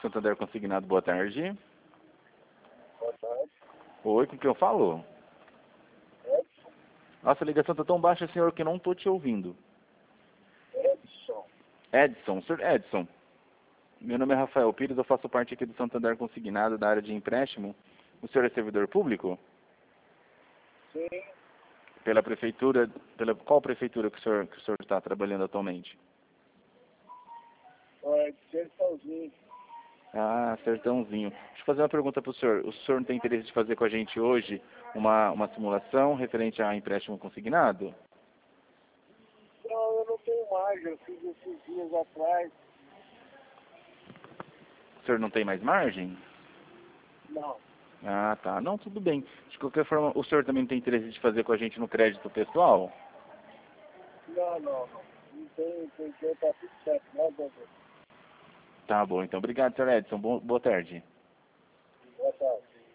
Santander Consignado, boa tarde. Boa tarde. Oi, com quem eu falo? Edson. Nossa, a ligação tá tão baixa, senhor, que eu não tô te ouvindo. Edson. Edson, senhor Edson. Meu nome é Rafael Pires, eu faço parte aqui do Santander Consignado, da área de empréstimo. O senhor é servidor público? Sim. Pela prefeitura, qual prefeitura que o senhor está trabalhando atualmente? É de Sertãozinho. Ah, Sertãozinho. Deixa eu fazer uma pergunta para o senhor. O senhor não tem interesse de fazer com a gente hoje uma simulação referente a empréstimo consignado? Não, eu não tenho mais. Eu fiz esses dias atrás. O senhor não tem mais margem? Não. Ah, tá. Não, tudo bem. De qualquer forma, o senhor também não tem interesse de fazer com a gente no crédito pessoal? Não, não, não. Não tem jeito, tá tudo certo, né, doutor? Tá bom, então. Obrigado, senhor Edson. Boa tarde. Boa tarde.